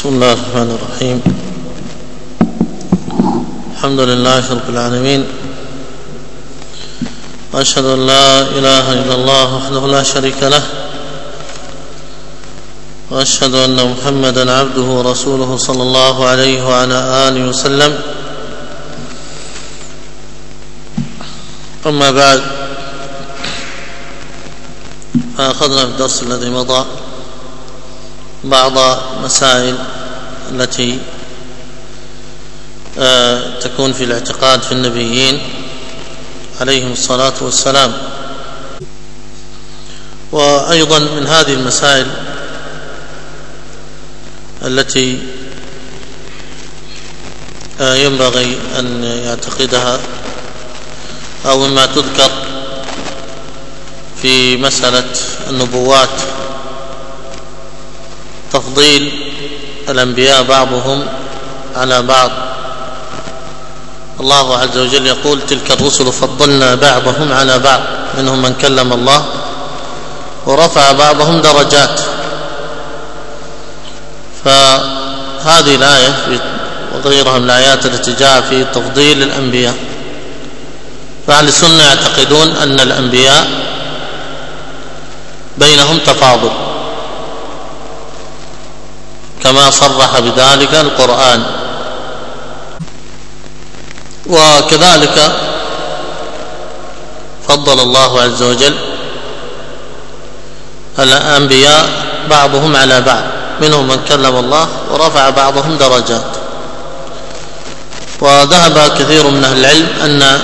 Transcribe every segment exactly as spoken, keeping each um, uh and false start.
بسم الله الرحمن الرحيم. الحمد لله رب العالمين، وأشهد أن لا إله إلا الله وحده لا شريك له، وأشهد أن محمدا عبده ورسوله صلى الله عليه وعلى آله وسلم. أما بعد، فأخذنا في الدرس الذي مضى بعض مسائل التي تكون في الاعتقاد في النبيين عليهم الصلاة والسلام. وأيضا من هذه المسائل التي ينبغي أن يعتقدها أو مما تذكر في مسألة النبوات تفضيل الأنبياء بعضهم على بعض. الله عز وجل يقول: تلك الرسل فضلنا بعضهم على بعض، منهم من كلم الله ورفع بعضهم درجات. فهذه الآية وغيرها من الآيات التي جاء في تفضيل الأنبياء، فأهل السنة يعتقدون أن الأنبياء بينهم تفاضل كما صرح بذلك القرآن. وكذلك فضل الله عز وجل الأنبياء بعضهم على بعض، منهم من كلم الله ورفع بعضهم درجات. وذهب كثير من أهل العلم أن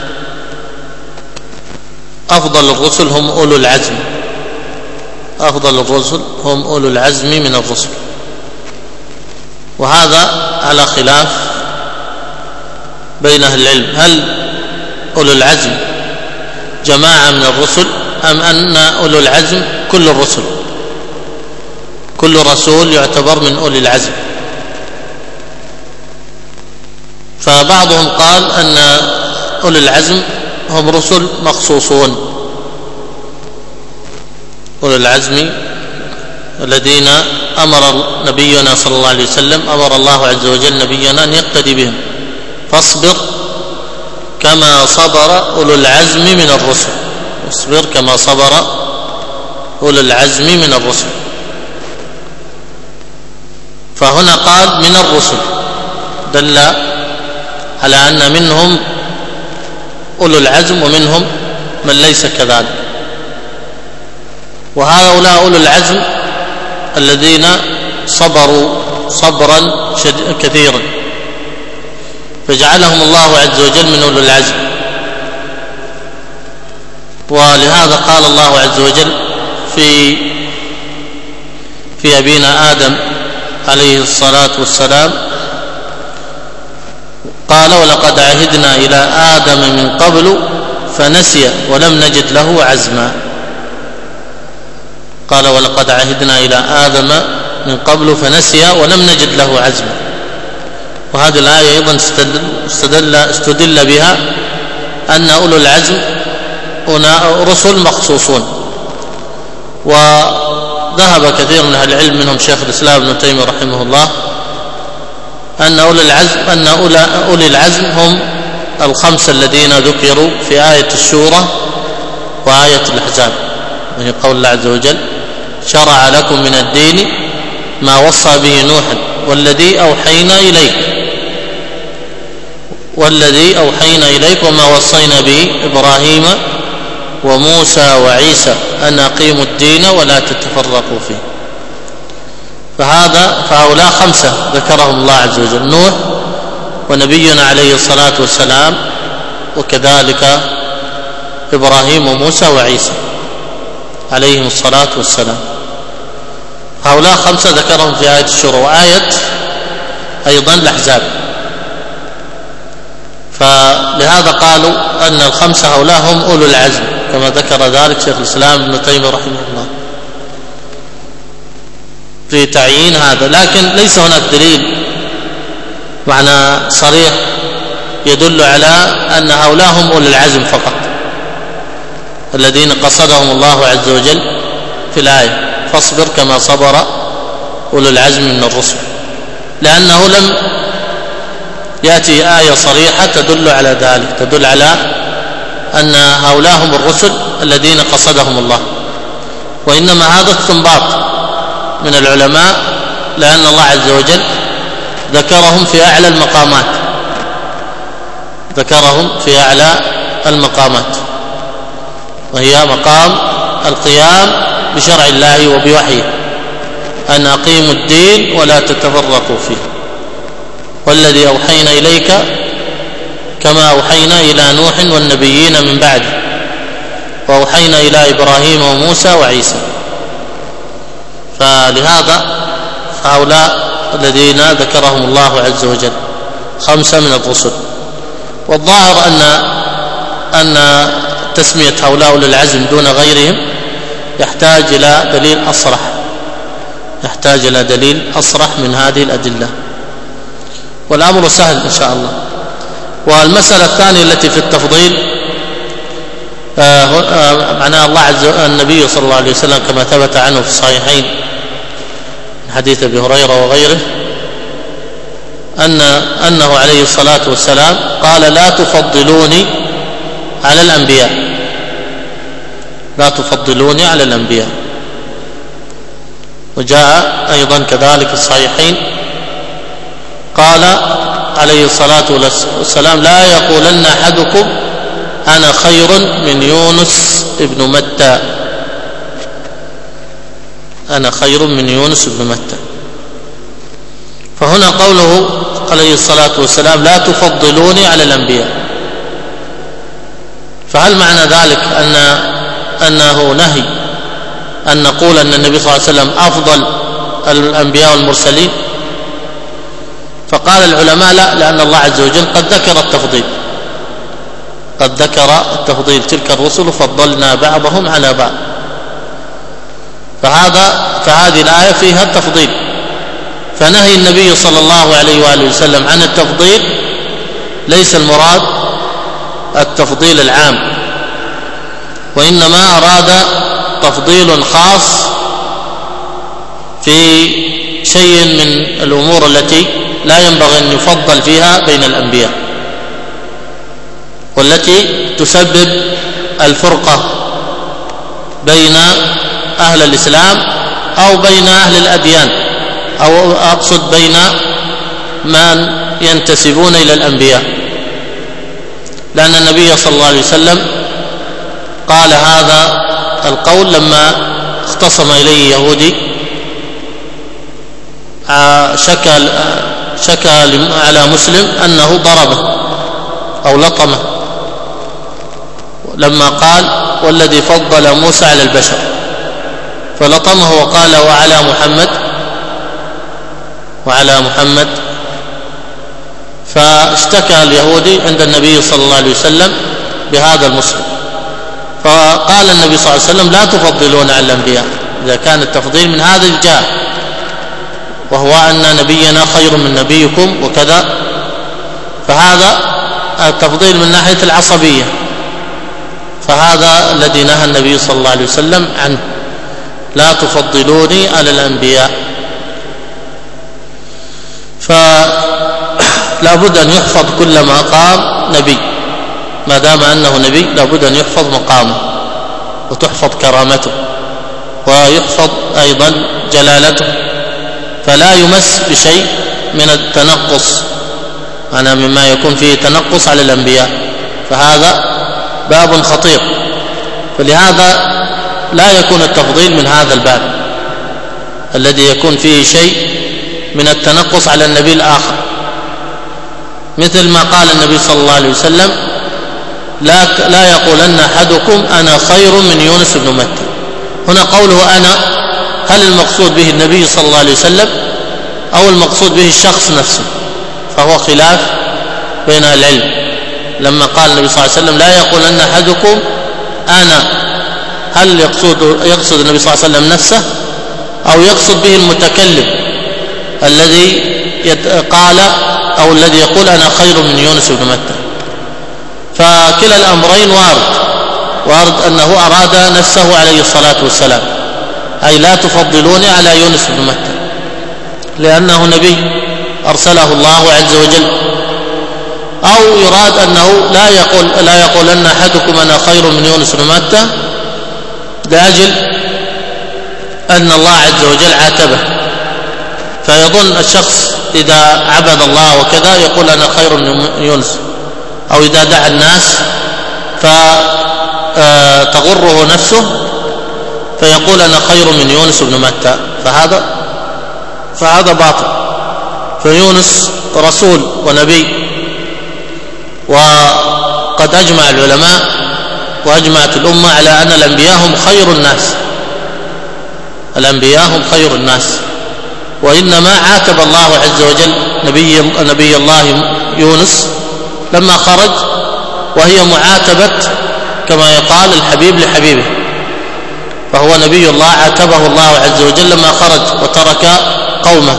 أفضل الرسل هم أولو العزم، أفضل الرسل هم أولو العزم من الرسل. وهذا على خلاف بين أهل العلم، هل أولو العزم جماعة من الرسل أم أن أولو العزم كل الرسل؟ كل رسول يعتبر من أولي العزم. فبعضهم قال أن أولي العزم هم رسل مخصوصون، أولي العزم الذين أمر نبينا صلى الله عليه وسلم أمر الله عز وجل نبينا أن يقتدي بهم، فاصبر كما صبر أولو العزم من الرسل، اصبر كما صبر أولو العزم من الرسل. فهنا قال من الرسل، دل على أن منهم أولو العزم ومنهم من ليس كذلك. وهؤلاء أولو العزم الذين صبروا صبرا كثيرا، فجعلهم الله عز وجل من أولو العزم. ولهذا قال الله عز وجل في في أبينا آدم عليه الصلاة والسلام، قال: ولقد عهدنا إلى آدم من قبل فنسي ولم نجد له عزما. قال: ولقد عهدنا إلى آدم من قبل فنسي ولم نجد له عزما. وهذه الآية أيضا استدل, استدل بها أن أولو العزم رسل مخصوصون. وذهب كثير من أهل العلم منهم شيخ الإسلام ابن تيمية رحمه الله أن أولي العزم أن أولي العزم هم الخمسة الذين ذكروا في آية الشورى وآية الأحزاب، وهي قول الله عز وجل: شرع لكم من الدين ما وصى به نوحا والذي أوحينا إليك والذي أوحينا إليك وما وصينا به إبراهيم وموسى وعيسى أن أقيموا الدين ولا تتفرقوا فيه. فهذا فهؤلاء خمسة ذكرهم الله عز وجل: نوح ونبينا عليه الصلاة والسلام، وكذلك إبراهيم وموسى وعيسى عليهم الصلاة والسلام. هؤلاء خمسة ذكرهم في آية الشورى وآية أيضا الأحزاب. فلهذا قالوا أن الخمسة هؤلاء هم أولو العزم، كما ذكر ذلك شيخ الإسلام ابن تيمية رحمه الله في تعيين هذا. لكن ليس هناك دليل معنى صريح يدل على أن هؤلاء هم أولو العزم فقط الذين قصدهم الله عز وجل في الآية: فاصبر كما صبر أولو العزم من الرسل. لأنه لم يأتي آية صريحة تدل على ذلك، تدل على أن هؤلاء هم الرسل الذين قصدهم الله، وإنما هذا استنباط من العلماء، لأن الله عز وجل ذكرهم في أعلى المقامات، ذكرهم في أعلى المقامات، وهي مقام القيام بشرع الله وبوحيه، أن أقيموا الدين ولا تتفرقوا فيه، والذي أوحينا إليك كما أوحينا إلى نوح والنبيين من بعده، وأوحينا إلى إبراهيم وموسى وعيسى. فلهذا هؤلاء الذين ذكرهم الله عز وجل خمسة من الرسل. والظاهر أن أن تسمية هؤلاء أولي العزم دون غيرهم يحتاج إلى دليل أصرح، يحتاج إلى دليل أصرح من هذه الأدلة، والأمر سهل إن شاء الله. والمسألة الثانية التي في التفضيل معناها الله عز وجل النبي صلى الله عليه وسلم كما ثبت عنه في الصحيحين من حديث أبي هريرة وغيره أن أنه عليه الصلاة والسلام قال: لا تفضلوني على الأنبياء، لا تفضلوني على الأنبياء. وجاء أيضا كذلك الصحيحين قال عليه الصلاة والسلام: لا يقولن أحدكم أنا خير من يونس ابن متى، أنا خير من يونس ابن متى. فهنا قوله عليه الصلاة والسلام: لا تفضلوني على الأنبياء، فهل معنى ذلك أن أنه نهي أن نقول أن النبي صلى الله عليه وسلم أفضل الأنبياء والمرسلين؟ فقال العلماء: لا، لأن الله عز وجل قد ذكر التفضيل، قد ذكر التفضيل، تلك الرسل فضلنا بعضهم على بعض، فهذا فهذه الآية فيها التفضيل. فنهي النبي صلى الله عليه وآله وسلم عن التفضيل ليس المراد التفضيل العام، وإنما أراد تفضيل خاص في شيء من الأمور التي لا ينبغي أن يفضل فيها بين الأنبياء، والتي تسبب الفرقة بين أهل الإسلام أو بين أهل الأديان، أو أقصد بين من ينتسبون إلى الأنبياء، لأن النبي صلى الله عليه وسلم قال هذا القول لما اختصم إليه يهودي شكى شكى على مسلم أنه ضربه أو لطمه، لما قال: والذي فضل موسى على البشر، فلطمه وقال: وعلى محمد وعلى محمد. فاشتكى اليهودي عند النبي صلى الله عليه وسلم بهذا المسلم، فقال النبي صلى الله عليه وسلم: لا تفضلون على الأنبياء إذا كان التفضيل من هذا الجهة، وهو أن نبينا خير من نبيكم وكذا، فهذا التفضيل من ناحية العصبية، فهذا الذي نهى النبي صلى الله عليه وسلم عنه: لا تفضلوني على الأنبياء. فلا بد أن يحفظ كل مقام نبي، ما دام أنه نبي لا بد أن يحفظ مقامه وتحفظ كرامته ويحفظ أيضا جلالته، فلا يمس بشيء من التنقص، أنا مما يكون فيه تنقص على الأنبياء، فهذا باب خطير. فلهذا لا يكون التفضيل من هذا الباب الذي يكون فيه شيء من التنقص على النبي الآخر، مثل ما قال النبي صلى الله عليه وسلم: لا لا يقولن أحدكم أنا خير من يونس بن متى. هنا قوله أنا، هل المقصود به النبي صلى الله عليه وسلم أو المقصود به الشخص نفسه؟ فهو خلاف بين العلم. لما قال النبي صلى الله عليه وسلم: لا يقولن أحدكم أنا، هل يقصد يقصد النبي صلى الله عليه وسلم نفسه أو يقصد به المتكلم الذي قال أو الذي يقول أنا خير من يونس بن متى؟ فكلا الأمرين وارد، وارد أنه أراد نفسه عليه الصلاة والسلام، أي لا تفضلوني على يونس بن متى، لأنه نبي أرسله الله عز وجل. أو يراد أنه لا يقول لا يقولن أحدكم أنا خير من يونس بن متى لأجل أن الله عز وجل عاتبه، فيظن الشخص إذا عبد الله وكذا يقول أنا خير من يونس، أو إذا دعا الناس فتغره نفسه فيقول أنا خير من يونس بن متى، فهذا فهذا باطل. فيونس رسول ونبي، وقد أجمع العلماء وأجمعت الأمة على أن الأنبياء هم خير الناس، الأنبياء هم خير الناس. وإنما عاتب الله عز وجل نبي, نبي الله يونس لما خرج، وهي معاتبة كما يقال الحبيب لحبيبه، فهو نبي الله عاتبه الله عز وجل لما خرج وترك قومه،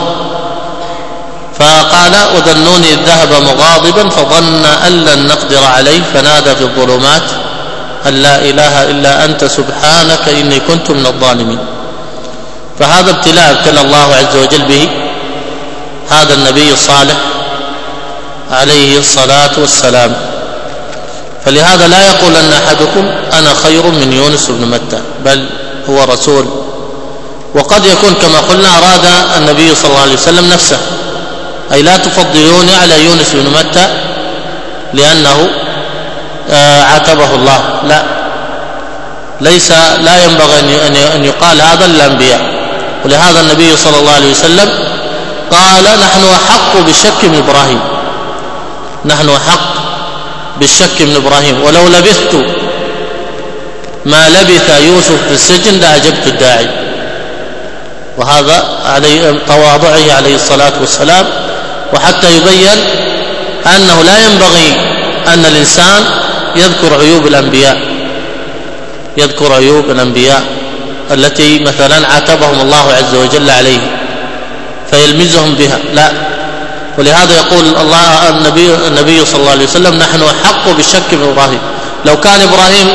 فقال وذنوني إذ ذهب مغاضبا فظن أن لن نقدر عليه فنادى في الظلمات أن لا إله إلا أنت سبحانك إني كنت من الظالمين. فهذا ابتلاء ابتلى الله عز وجل به هذا النبي الصالح عليه الصلاة والسلام. فلهذا لا يقول أن أحدكم أنا خير من يونس بن متى، بل هو رسول. وقد يكون كما قلنا أراد النبي صلى الله عليه وسلم نفسه، أي لا تفضلوني على يونس بن متى لأنه عاتبه الله، لا، ليس لا ينبغي أن يقال هذا للأنبياء. ولهذا النبي صلى الله عليه وسلم قال نحن أحق بالشك من إبراهيم، نحن أحق بالشك من إبراهيم، ولو لبثت ما لبث يوسف في السجن لأجبت الداعي. وهذا عليه تواضعه عليه الصلاة والسلام، وحتى يبين أنه لا ينبغي أن الإنسان يذكر عيوب الأنبياء، يذكر عيوب الأنبياء التي مثلا عاتبهم الله عز وجل عليه فيلمزهم بها، لا. ولهذا يقول الله النبي, النبي صلى الله عليه وسلم نحن أحق بالشك من إبراهيم. لو كان إبراهيم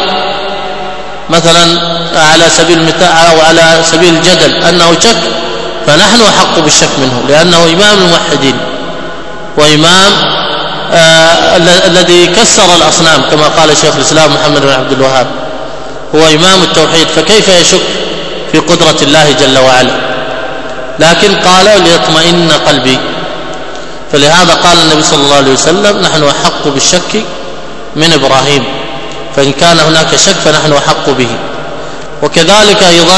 مثلا على سبيل المثال أو على سبيل الجدل أنه شك، فنحن أحق بالشك منه، لأنه إمام الموحدين وإمام آه الذي كسر الأصنام كما قال شيخ الإسلام محمد بن عبد الوهاب، هو إمام التوحيد، فكيف يشك في قدرة الله جل وعلا؟ لكن قال ليطمئن قلبي. فلهذا قال النبي صلى الله عليه وسلم نحن أحق بالشك من إبراهيم، فإن كان هناك شك فنحن أحق به. وكذلك أيضا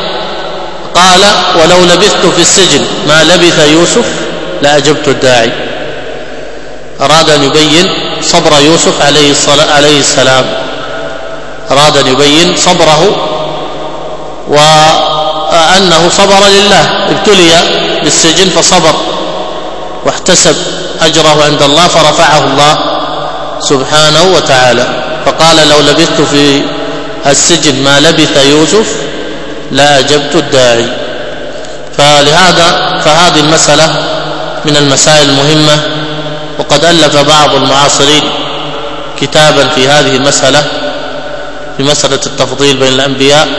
قال ولو لبثت في السجن ما لبث يوسف لأجبت الداعي. أراد أن يبين صبر يوسف عليه السلام، أراد أن يبين صبره وأنه صبر لله، ابتلي بالسجن فصبر واحتسب أجره عند الله فرفعه الله سبحانه وتعالى. فقال لو لبثت في السجن ما لبث يوسف لا أجبت الداعي. فلهذا فهذه المسألة من المسائل المهمة، وقد ألف بعض المعاصرين كتابا في هذه المسألة، في مسألة التفضيل بين الأنبياء.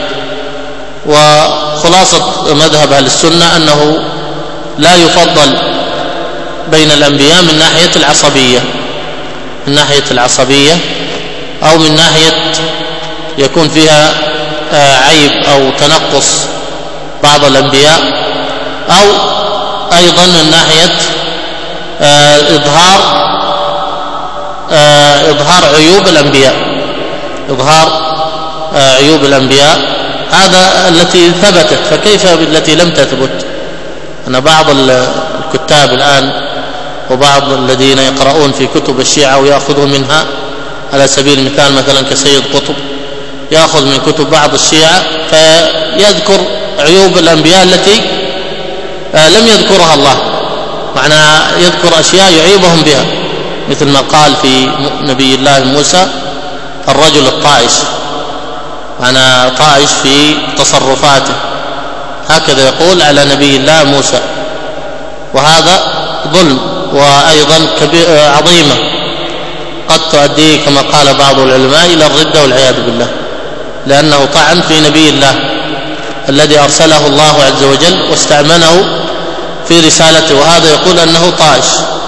وخلاصة مذهب أهل السنة أنه لا يفضل بين الأنبياء من ناحية العصبية، من ناحية العصبية أو من ناحية يكون فيها عيب أو تنقص بعض الأنبياء، أو أيضا من ناحية إظهار إظهار عيوب الأنبياء، إظهار عيوب الأنبياء، هذا التي ثبتت، فكيف بالتي لم تثبت؟ أن بعض الكتاب الآن وبعض الذين يقرؤون في كتب الشيعة ويأخذوا منها، على سبيل المثال مثلا كسيد قطب يأخذ من كتب بعض الشيعة فيذكر عيوب الأنبياء التي لم يذكرها الله، معنى يذكر أشياء يعيبهم بها، مثل ما قال في نبي الله موسى الرجل الطائش، معنى طائش في تصرفاته، هكذا يقول على نبي الله موسى، وهذا ظلم وأيضا كبير عظيمة قد تؤدي كما قال بعض العلماء إلى الردة والعياذ بالله، لأنه طعن في نبي الله الذي أرسله الله عز وجل واستعمله في رسالته، وهذا يقول أنه طائش،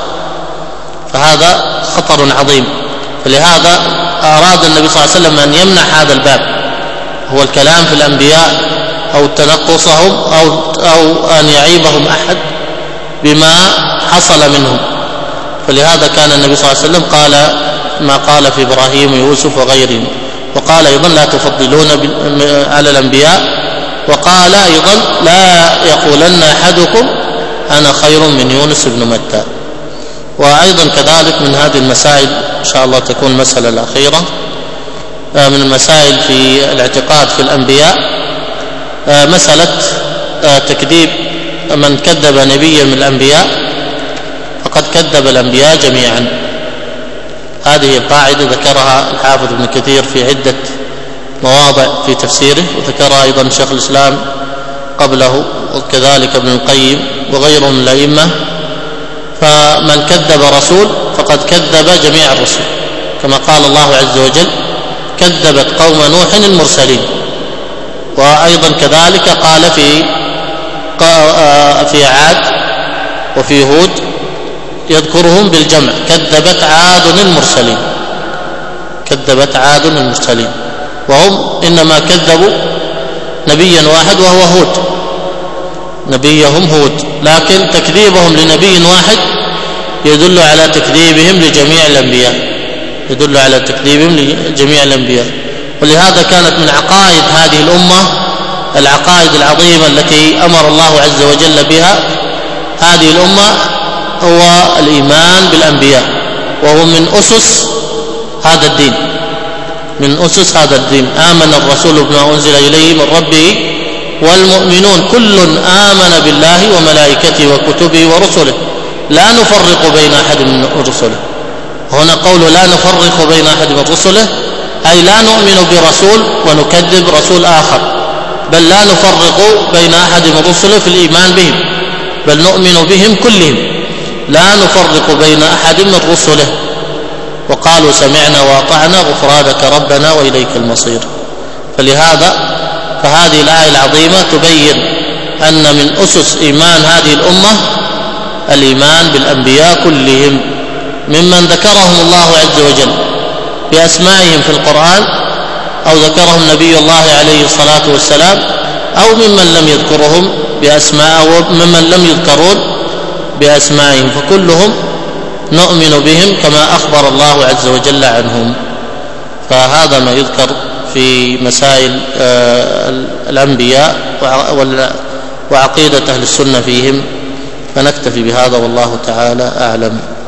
فهذا خطر عظيم. فلهذا أراد النبي صلى الله عليه وسلم أن يمنع هذا الباب، هو الكلام في الأنبياء أو تنقصهم أو, أو أن يعيبهم أحد بما حصل منهم. فلهذا كان النبي صلى الله عليه وسلم قال ما قال في إبراهيم ويوسف وغيرهم، وقال أيضا لا تفضلون على الأنبياء، وقال أيضا لا يقولن أحدكم أنا خير من يونس بن متى. وأيضا كذلك من هذه المسائل إن شاء الله تكون المسألة الأخيرة من المسائل في الاعتقاد في الأنبياء مسألة تكذيب من كذب نبيا من الأنبياء فقد كذب الأنبياء جميعا. هذه القاعدة ذكرها الحافظ ابن كثير في عدة مواضع في تفسيره، وذكرها أيضا شيخ الإسلام قبله، وكذلك ابن القيم وغيرهم من الأئمة. فمن كذب رسول فقد كذب جميع الرسل، كما قال الله عز وجل كذبت قوم نوح المرسلين. وأيضا كذلك قال في في عاد وفي هود يذكرهم بالجمع كذبت عاد المرسلين، كذبت عاد المرسلين، وهم إنما كذبوا نبيا واحد وهو هود، نبيهم هود، لكن تكذيبهم لنبي واحد يدل على تكذيبهم لجميع الأنبياء، يدل على تكذيبهم لجميع الأنبياء. ولهذا كانت من عقائد هذه الأمة العقائد العظيمة التي أمر الله عز وجل بها هذه الأمة هو الإيمان بالأنبياء، وهو من أسس هذا الدين، من أسس هذا الدين. آمن الرسول بما أنزل إليه من ربه والمؤمنون كل آمن بالله وملائكته وكتبه ورسله لا نفرق بين أحد من رسله. هنا قوله لا نفرق بين أحد من رسله أي لا نؤمن برسول ونكذب رسول آخر، بل لا نفرق بين أحد من رسله في الإيمان بهم، بل نؤمن بهم كلهم، لا نفرق بين أحد من رسله. وقالوا سمعنا وأطعنا غفرانك ربنا وإليك المصير. فلهذا فهذه الآية العظيمة تبين أن من أسس إيمان هذه الأمة الإيمان بالأنبياء كلهم، ممن ذكرهم الله عز وجل بأسمائهم في القرآن أو ذكرهم نبي الله عليه الصلاة والسلام، أو ممن لم يذكرهم بأسماء أو ممن لم يذكرون بأسمائهم، فكلهم نؤمن بهم كما أخبر الله عز وجل عنهم. فهذا ما يذكر في مسائل الأنبياء وعقيدة أهل السنة فيهم، فنكتفي بهذا والله تعالى أعلم.